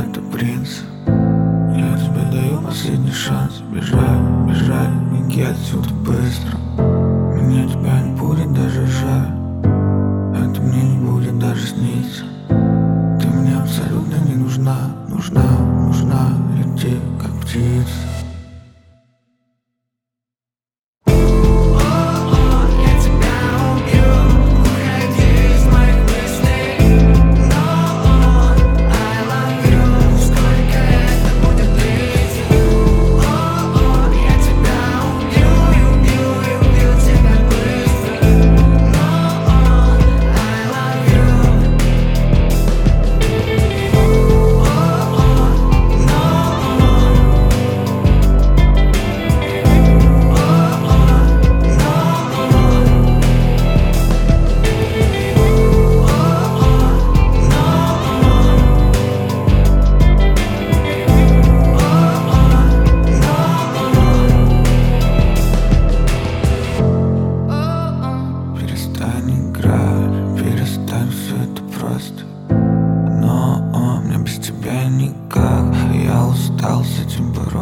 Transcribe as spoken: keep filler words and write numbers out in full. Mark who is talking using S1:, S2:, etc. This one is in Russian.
S1: это принц. Я тебе даю последний шанс. Бежать, бежать, беги отсюда быстро. Мне тебя не будет даже жаль. Это мне не будет даже сниться. Ты мне абсолютно не нужна. Нужна, нужна, лети как птица. Перестань играть, перестань, все это просто. Но о, мне без тебя никак. Я устал с этим бороться.